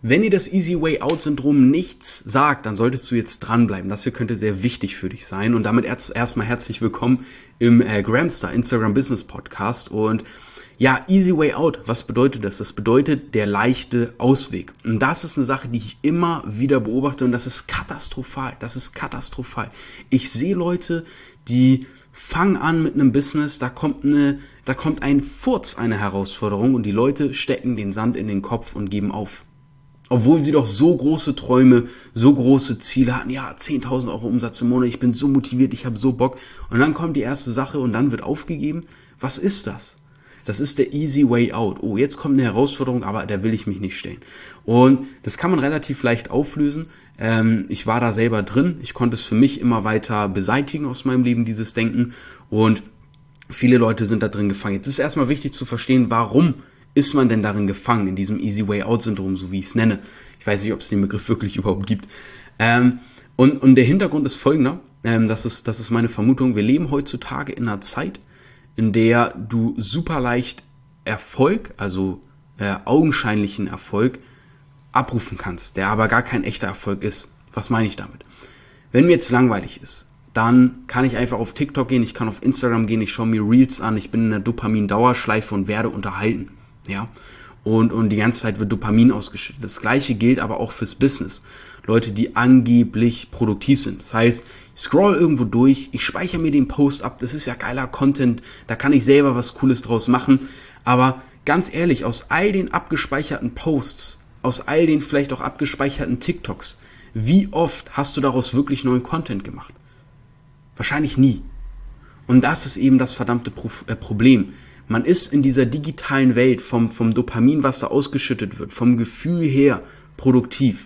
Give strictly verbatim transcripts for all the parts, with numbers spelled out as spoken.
Wenn dir das Easy Way Out Syndrom nichts sagt, dann solltest du jetzt dranbleiben. Das hier könnte sehr wichtig für dich sein. Und damit erst, erstmal herzlich willkommen im äh, Gramstar Instagram Business Podcast. Und ja, Easy Way Out, was bedeutet das? Das bedeutet der leichte Ausweg. Und das ist eine Sache, die ich immer wieder beobachte und das ist katastrophal. Das ist katastrophal. Ich sehe Leute, die fangen an mit einem Business, da kommt eine, da kommt ein Furz, eine Herausforderung und die Leute stecken den Sand in den Kopf und geben auf. Obwohl sie doch so große Träume, so große Ziele hatten. Ja, zehntausend Euro Umsatz im Monat, ich bin so motiviert, ich habe so Bock. Und dann kommt die erste Sache und dann wird aufgegeben. Was ist das? Das ist der Easy Way Out. Oh, jetzt kommt eine Herausforderung, aber da will ich mich nicht stellen. Und das kann man relativ leicht auflösen. Ähm, ich war da selber drin. Ich konnte es für mich immer weiter beseitigen aus meinem Leben, dieses Denken. Und viele Leute sind da drin gefangen. Jetzt ist erstmal wichtig zu verstehen, warum ist man denn darin gefangen, in diesem Easy Way Out Syndrom, so wie ich es nenne. Ich weiß nicht, ob es den Begriff wirklich überhaupt gibt. Ähm, und, und der Hintergrund ist folgender, ähm, das ist, das ist meine Vermutung. Wir leben heutzutage in einer Zeit, in der du super leicht Erfolg, also äh, augenscheinlichen Erfolg, abrufen kannst, der aber gar kein echter Erfolg ist. Was meine ich damit? Wenn mir jetzt langweilig ist, dann kann ich einfach auf TikTok gehen, ich kann auf Instagram gehen, ich schaue mir Reels an, ich bin in einer Dopamin-Dauerschleife und werde unterhalten. Ja, und, und die ganze Zeit wird Dopamin ausgeschüttet. Das Gleiche gilt aber auch fürs Business. Leute, die angeblich produktiv sind. Das heißt, ich scroll irgendwo durch, ich speichere mir den Post ab, das ist ja geiler Content, da kann ich selber was Cooles draus machen. Aber ganz ehrlich, aus all den abgespeicherten Posts, aus all den vielleicht auch abgespeicherten TikToks, wie oft hast du daraus wirklich neuen Content gemacht? Wahrscheinlich nie. Und das ist eben das verdammte Pro- äh, Problem. Man ist in dieser digitalen Welt vom, vom Dopamin, was da ausgeschüttet wird, vom Gefühl her produktiv.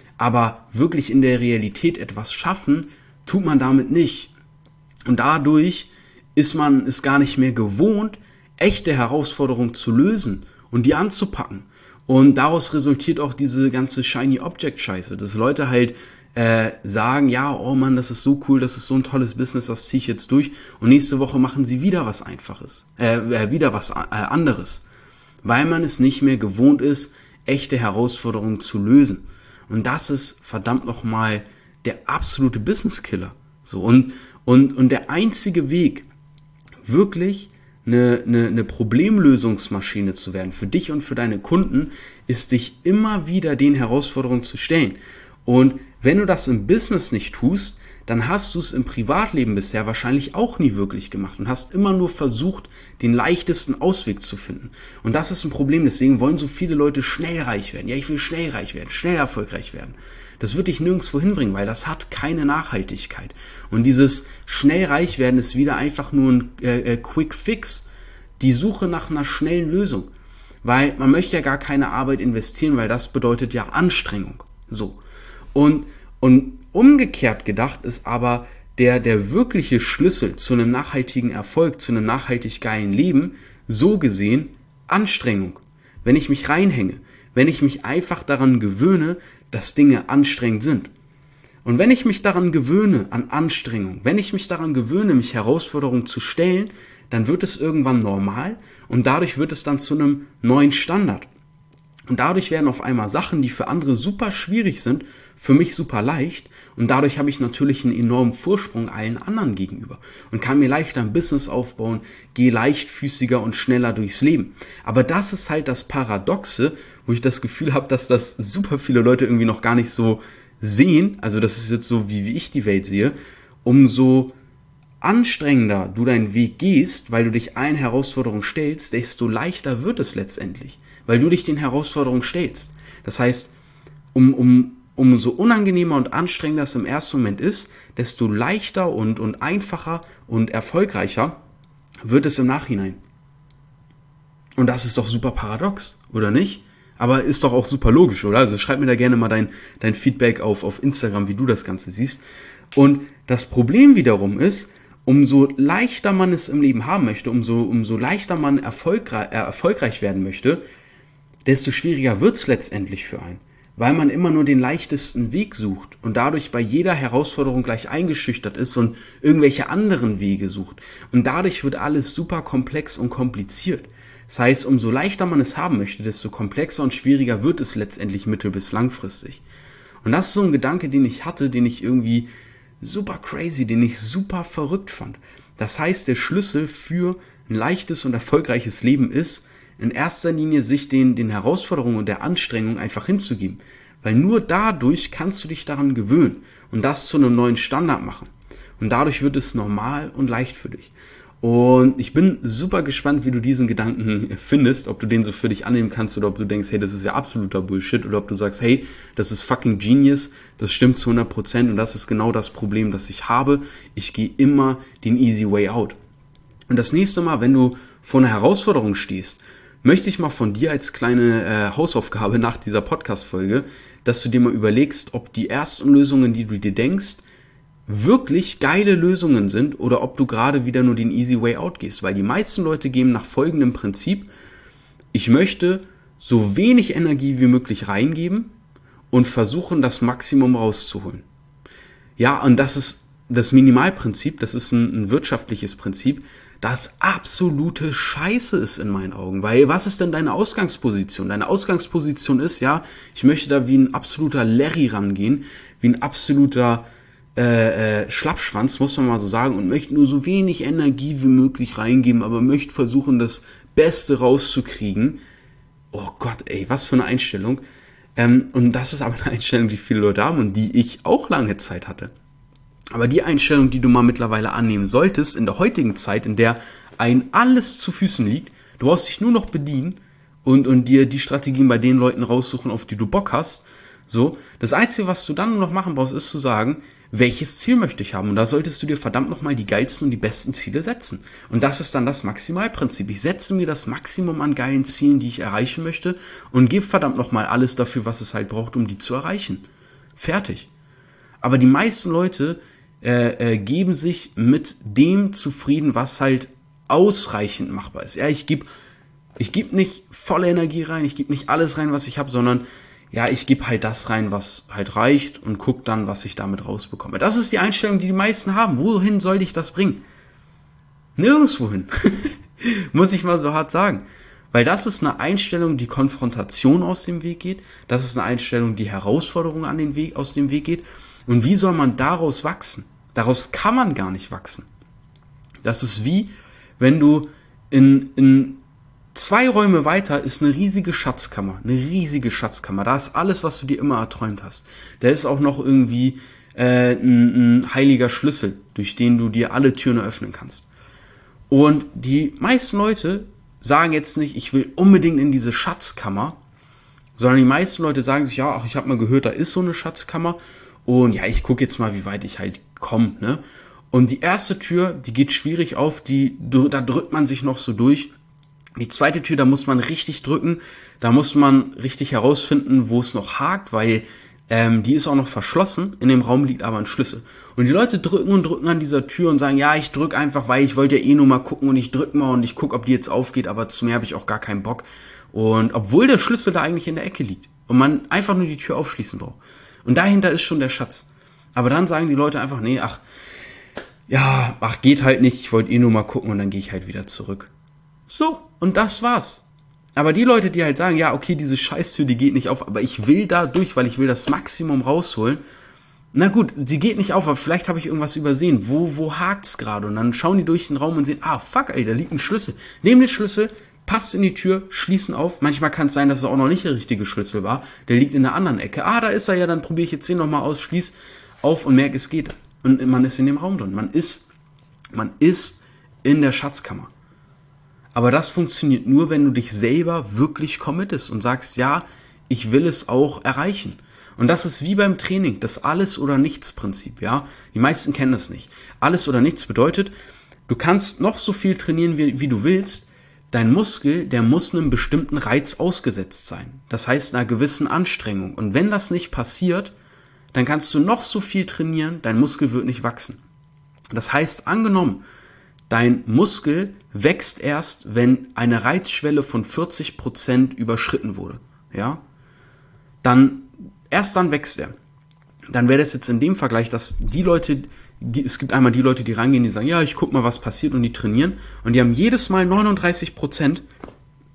Aber wirklich in der Realität etwas schaffen, tut man damit nicht. Und dadurch ist man es gar nicht mehr gewohnt, echte Herausforderungen zu lösen und die anzupacken. Und daraus resultiert auch diese ganze Shiny Object Scheiße, dass Leute halt äh, sagen, ja, oh Mann, das ist so cool, das ist so ein tolles Business, das ziehe ich jetzt durch und nächste Woche machen sie wieder was Einfaches, äh, äh, wieder was äh, anderes, weil man es nicht mehr gewohnt ist, echte Herausforderungen zu lösen. Und das ist verdammt nochmal der absolute Business-Killer. So, und, und, und der einzige Weg, wirklich eine, eine, eine Problemlösungsmaschine zu werden, für dich und für deine Kunden, ist dich immer wieder den Herausforderungen zu stellen. Und wenn du das im Business nicht tust, dann hast du es im Privatleben bisher wahrscheinlich auch nie wirklich gemacht und hast immer nur versucht, den leichtesten Ausweg zu finden. Und das ist ein Problem, deswegen wollen so viele Leute schnell reich werden. Ja, ich will schnell reich werden, schnell erfolgreich werden. Das wird dich nirgendwo hinbringen, weil das hat keine Nachhaltigkeit. Und dieses schnell reich werden ist wieder einfach nur ein äh, äh, Quick Fix, die Suche nach einer schnellen Lösung. Weil man möchte ja gar keine Arbeit investieren, weil das bedeutet ja Anstrengung. So. Und, und umgekehrt gedacht ist aber der, der wirkliche Schlüssel zu einem nachhaltigen Erfolg, zu einem nachhaltig geilen Leben, so gesehen Anstrengung. Wenn ich mich reinhänge, wenn ich mich einfach daran gewöhne, dass Dinge anstrengend sind. Und wenn ich mich daran gewöhne, an Anstrengung, wenn ich mich daran gewöhne, mich Herausforderungen zu stellen, dann wird es irgendwann normal und dadurch wird es dann zu einem neuen Standard. Und dadurch werden auf einmal Sachen, die für andere super schwierig sind, für mich super leicht. Und dadurch habe ich natürlich einen enormen Vorsprung allen anderen gegenüber und kann mir leichter ein Business aufbauen, gehe leichtfüßiger und schneller durchs Leben. Aber das ist halt das Paradoxe, wo ich das Gefühl habe, dass das super viele Leute irgendwie noch gar nicht so sehen. Also das ist jetzt so, wie, wie ich die Welt sehe. Umso anstrengender du deinen Weg gehst, weil du dich allen Herausforderungen stellst, desto leichter wird es letztendlich, weil du dich den Herausforderungen stellst. Das heißt, um, um, umso unangenehmer und anstrengender es im ersten Moment ist, desto leichter und, und einfacher und erfolgreicher wird es im Nachhinein. Und das ist doch super paradox, oder nicht? Aber ist doch auch super logisch, oder? Also schreib mir da gerne mal dein, dein Feedback auf, auf Instagram, wie du das Ganze siehst. Und das Problem wiederum ist, umso leichter man es im Leben haben möchte, umso, umso leichter man erfolgreich, äh, erfolgreich werden möchte, desto schwieriger wird es letztendlich für einen. Weil man immer nur den leichtesten Weg sucht und dadurch bei jeder Herausforderung gleich eingeschüchtert ist und irgendwelche anderen Wege sucht. Und dadurch wird alles super komplex und kompliziert. Das heißt, umso leichter man es haben möchte, desto komplexer und schwieriger wird es letztendlich mittel- bis langfristig. Und das ist so ein Gedanke, den ich hatte, den ich irgendwie super crazy, den ich super verrückt fand. Das heißt, der Schlüssel für ein leichtes und erfolgreiches Leben ist, in erster Linie sich den, den Herausforderungen und der Anstrengung einfach hinzugeben. Weil nur dadurch kannst du dich daran gewöhnen und das zu einem neuen Standard machen. Und dadurch wird es normal und leicht für dich. Und ich bin super gespannt, wie du diesen Gedanken findest, ob du den so für dich annehmen kannst oder ob du denkst, hey, das ist ja absoluter Bullshit, oder ob du sagst, hey, das ist fucking genius, das stimmt zu hundert Prozent und das ist genau das Problem, das ich habe. Ich gehe immer den easy way out. Und das nächste Mal, wenn du vor einer Herausforderung stehst, möchte ich mal von dir als kleine äh, Hausaufgabe nach dieser Podcast-Folge, dass du dir mal überlegst, ob die ersten Lösungen, die du dir denkst, wirklich geile Lösungen sind oder ob du gerade wieder nur den easy way out gehst. Weil die meisten Leute gehen nach folgendem Prinzip: Ich möchte so wenig Energie wie möglich reingeben und versuchen, das Maximum rauszuholen. Ja, und das ist das Minimalprinzip, das ist ein, ein wirtschaftliches Prinzip, das absolute Scheiße ist in meinen Augen. Weil was ist denn deine Ausgangsposition? Deine Ausgangsposition ist, ja, ich möchte da wie ein absoluter Larry rangehen, wie ein absoluter Äh, äh, Schlappschwanz, muss man mal so sagen, und möchte nur so wenig Energie wie möglich reingeben, aber möchte versuchen, das Beste rauszukriegen. Oh Gott, ey, was für eine Einstellung. Ähm, und das ist aber eine Einstellung, die viele Leute haben und die ich auch lange Zeit hatte. Aber die Einstellung, die du mal mittlerweile annehmen solltest, in der heutigen Zeit, in der ein alles zu Füßen liegt, du brauchst dich nur noch bedienen und, und dir die Strategien bei den Leuten raussuchen, auf die du Bock hast. So, das Einzige, was du dann nur noch machen brauchst, ist zu sagen, welches Ziel möchte ich haben? Und da solltest du dir verdammt nochmal die geilsten und die besten Ziele setzen. Und das ist dann das Maximalprinzip. Ich setze mir das Maximum an geilen Zielen, die ich erreichen möchte, und gebe verdammt nochmal alles dafür, was es halt braucht, um die zu erreichen. Fertig. Aber die meisten Leute äh, äh, geben sich mit dem zufrieden, was halt ausreichend machbar ist. Ja, ich gebe ich geb nicht volle Energie rein, ich gebe nicht alles rein, was ich habe, sondern ja, ich gebe halt das rein, was halt reicht, und guck dann, was ich damit rausbekomme. Das ist die Einstellung, die die meisten haben. Wohin soll dich das bringen? Nirgendwohin. Muss ich mal so hart sagen. Weil das ist eine Einstellung, die Konfrontation aus dem Weg geht. Das ist eine Einstellung, die Herausforderung an den Weg, aus dem Weg geht. Und wie soll man daraus wachsen? Daraus kann man gar nicht wachsen. Das ist wie, wenn du in, in Zwei Räume weiter ist eine riesige Schatzkammer, eine riesige Schatzkammer. Da ist alles, was du dir immer erträumt hast. Da ist auch noch irgendwie äh, ein, ein heiliger Schlüssel, durch den du dir alle Türen öffnen kannst. Und die meisten Leute sagen jetzt nicht, ich will unbedingt in diese Schatzkammer, sondern die meisten Leute sagen sich, ja, ach, ich habe mal gehört, da ist so eine Schatzkammer und ja, ich gucke jetzt mal, wie weit ich halt komme, ne? Und die erste Tür, die geht schwierig auf, die da drückt man sich noch so durch. Die zweite Tür, da muss man richtig drücken, da muss man richtig herausfinden, wo es noch hakt, weil ähm, die ist auch noch verschlossen, in dem Raum liegt aber ein Schlüssel. Und die Leute drücken und drücken an dieser Tür und sagen, ja, ich drück einfach, weil ich wollte ja eh nur mal gucken und ich drück mal und ich guck, ob die jetzt aufgeht, aber zu mehr habe ich auch gar keinen Bock. Und obwohl der Schlüssel da eigentlich in der Ecke liegt und man einfach nur die Tür aufschließen braucht. Und dahinter ist schon der Schatz. Aber dann sagen die Leute einfach, nee, ach, ja, ach, geht halt nicht, ich wollte eh nur mal gucken und dann gehe ich halt wieder zurück. So, und das war's. Aber die Leute, die halt sagen, ja, okay, diese Scheißtür, die geht nicht auf, aber ich will da durch, weil ich will das Maximum rausholen. Na gut, sie geht nicht auf, aber vielleicht habe ich irgendwas übersehen. Wo, wo hakt's gerade? Und dann schauen die durch den Raum und sehen, ah, fuck, ey, da liegt ein Schlüssel. Nehmen den Schlüssel, passt in die Tür, schließen auf. Manchmal kann es sein, dass es auch noch nicht der richtige Schlüssel war. Der liegt in der anderen Ecke. Ah, da ist er ja, dann probiere ich jetzt den nochmal aus, schließ auf und merke, es geht. Und man ist in dem Raum drin. Man ist, man ist in der Schatzkammer. Aber das funktioniert nur, wenn du dich selber wirklich committest und sagst, ja, ich will es auch erreichen. Und das ist wie beim Training, das Alles-oder-Nichts-Prinzip, ja. Die meisten kennen das nicht. Alles oder nichts bedeutet, du kannst noch so viel trainieren, wie, wie du willst. Dein Muskel, der muss einem bestimmten Reiz ausgesetzt sein. Das heißt, einer gewissen Anstrengung. Und wenn das nicht passiert, dann kannst du noch so viel trainieren, dein Muskel wird nicht wachsen. Das heißt, angenommen, dein Muskel wächst erst, wenn eine Reizschwelle von vierzig Prozent überschritten wurde, ja, dann, erst dann wächst er. Dann wäre das jetzt in dem Vergleich, dass die Leute, es gibt einmal die Leute, die rangehen, die sagen, ja, ich guck mal, was passiert und die trainieren und die haben jedes Mal neununddreißig Prozent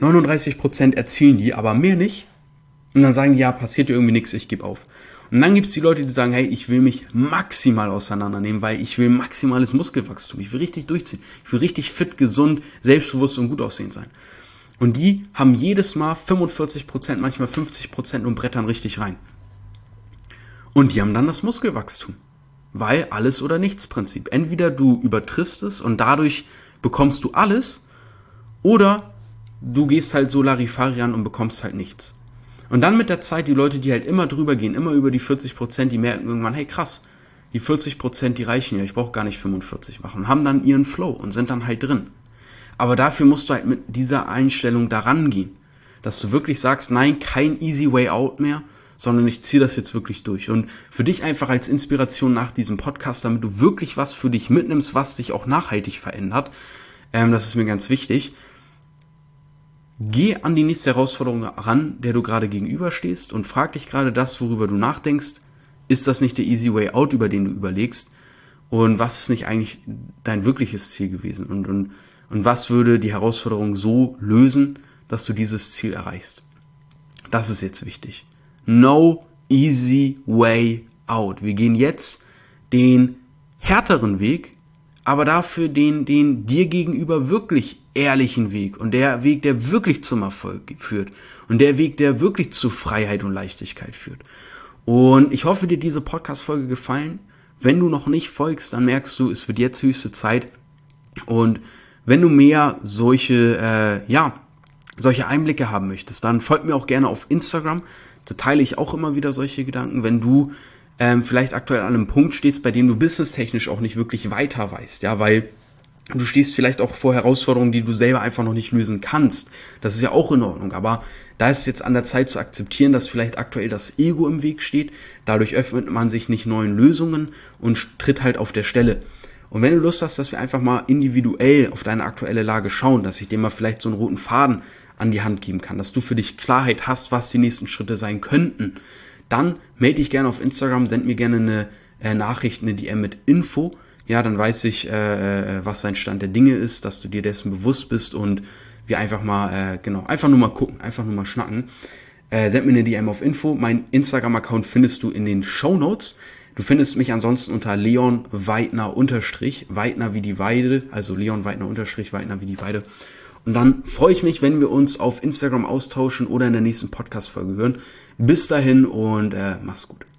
neununddreißig Prozent erzielen die, aber mehr nicht. Und dann sagen die, ja, passiert dir irgendwie nichts, ich gebe auf. Und dann gibt es die Leute, die sagen, hey, ich will mich maximal auseinandernehmen, weil ich will maximales Muskelwachstum. Ich will richtig durchziehen. Ich will richtig fit, gesund, selbstbewusst und gut aussehen sein. Und die haben jedes Mal fünfundvierzig Prozent, manchmal fünfzig Prozent und brettern richtig rein. Und die haben dann das Muskelwachstum. Weil alles oder nichts Prinzip. Entweder du übertriffst es und dadurch bekommst du alles, oder du gehst halt so Larifari an und bekommst halt nichts. Und dann mit der Zeit, die Leute, die halt immer drüber gehen, immer über die vierzig Prozent, die merken irgendwann, hey krass, die vierzig Prozent, die reichen ja, ich brauche gar nicht fünfundvierzig machen, haben dann ihren Flow und sind dann halt drin. Aber dafür musst du halt mit dieser Einstellung daran gehen, dass du wirklich sagst, nein, kein easy way out mehr, sondern ich ziehe das jetzt wirklich durch. Und für dich einfach als Inspiration nach diesem Podcast, damit du wirklich was für dich mitnimmst, was dich auch nachhaltig verändert, ähm, das ist mir ganz wichtig. Geh an die nächste Herausforderung ran, der du gerade gegenüberstehst, und frag dich gerade das, worüber du nachdenkst. Ist das nicht der easy way out, über den du überlegst? Und was ist nicht eigentlich dein wirkliches Ziel gewesen? Und, und, und was würde die Herausforderung so lösen, dass du dieses Ziel erreichst? Das ist jetzt wichtig. No easy way out. Wir gehen jetzt den härteren Weg, aber dafür den, den dir gegenüber wirklich ehrlichen Weg und der Weg, der wirklich zum Erfolg führt und der Weg, der wirklich zu Freiheit und Leichtigkeit führt. Und ich hoffe, dir diese Podcast-Folge gefallen. Wenn du noch nicht folgst, dann merkst du, es wird jetzt höchste Zeit. Und wenn du mehr solche, äh, ja, solche Einblicke haben möchtest, dann folg mir auch gerne auf Instagram. Da teile ich auch immer wieder solche Gedanken, wenn du ähm, vielleicht aktuell an einem Punkt stehst, bei dem du businesstechnisch auch nicht wirklich weiter weißt, ja, weil du stehst vielleicht auch vor Herausforderungen, die du selber einfach noch nicht lösen kannst. Das ist ja auch in Ordnung, aber da ist es jetzt an der Zeit zu akzeptieren, dass vielleicht aktuell das Ego im Weg steht. Dadurch öffnet man sich nicht neuen Lösungen und tritt halt auf der Stelle. Und wenn du Lust hast, dass wir einfach mal individuell auf deine aktuelle Lage schauen, dass ich dir mal vielleicht so einen roten Faden an die Hand geben kann, dass du für dich Klarheit hast, was die nächsten Schritte sein könnten, dann melde dich gerne auf Instagram, send mir gerne eine äh, Nachricht, eine D M mit Info. Ja, dann weiß ich, äh, was dein Stand der Dinge ist, dass du dir dessen bewusst bist und wir einfach mal, äh, genau, einfach nur mal gucken, einfach nur mal schnacken. Äh, send mir eine D M auf Info. Mein Instagram-Account findest du in den Shownotes. Du findest mich ansonsten unter Leon Weidner unterstrich, Weidner wie die Weide, also Leon Weidner unterstrich, Weidner wie die Weide. Und dann freue ich mich, wenn wir uns auf Instagram austauschen oder in der nächsten Podcast-Folge hören. Bis dahin und äh, mach's gut.